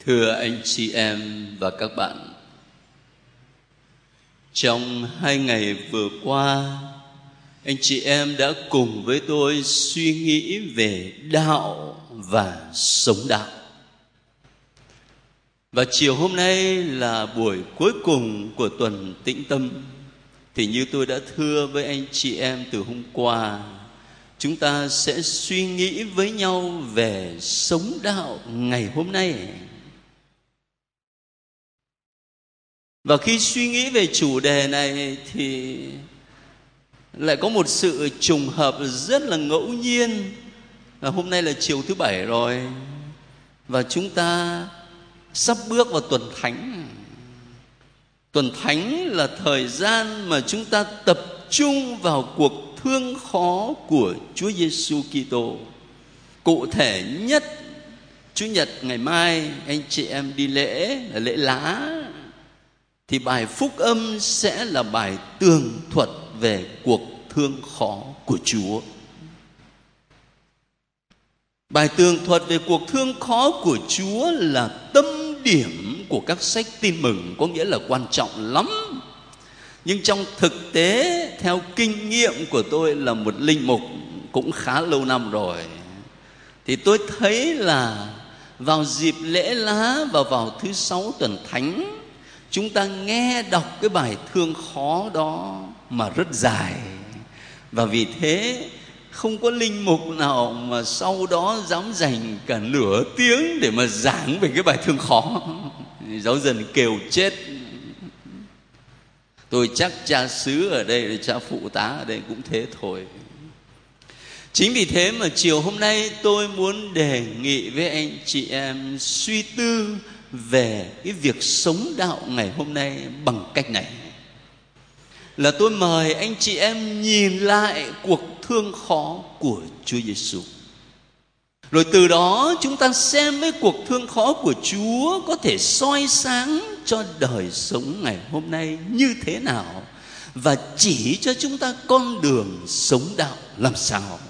Thưa anh chị em và các bạn, trong 2 ngày vừa qua, anh chị em đã cùng với tôi suy nghĩ về đạo và sống đạo. Và chiều hôm nay là buổi cuối cùng của tuần tĩnh tâm. Thì như tôi đã thưa với anh chị em từ hôm qua, chúng ta sẽ suy nghĩ với nhau về sống đạo ngày hôm nay. Và khi suy nghĩ về chủ đề này thì lại có một sự trùng hợp rất là ngẫu nhiên. Hôm nay là chiều thứ Bảy rồi, và chúng ta sắp bước vào tuần Thánh. Tuần Thánh là thời gian mà chúng ta tập trung vào cuộc thương khó của Chúa Giêsu Kitô. Cụ thể nhất, Chủ nhật ngày mai anh chị em đi lễ là lễ lá, thì bài phúc âm sẽ là bài tường thuật về cuộc thương khó của Chúa. Bài tường thuật về cuộc thương khó của Chúa là tâm điểm của các sách tin mừng, có nghĩa là quan trọng lắm. Nhưng trong thực tế, theo kinh nghiệm của tôi là một linh mục cũng khá lâu năm rồi, thì tôi thấy là vào dịp lễ lá và vào thứ Sáu tuần Thánh, chúng ta nghe đọc cái bài thương khó đó mà rất dài. Và vì thế không có linh mục nào mà sau đó dám dành cả nửa tiếng để mà giảng về cái bài thương khó. Giáo dân kêu chết. Tôi chắc cha xứ ở đây, cha phụ tá ở đây cũng thế thôi. Chính vì thế mà chiều hôm nay tôi muốn đề nghị với anh chị em suy tư về cái việc sống đạo ngày hôm nay bằng cách này. Là tôi mời anh chị em nhìn lại cuộc thương khó của Chúa Giêsu. Rồi từ đó chúng ta xem với cuộc thương khó của Chúa có thể soi sáng cho đời sống ngày hôm nay như thế nào, và chỉ cho chúng ta con đường sống đạo làm sao.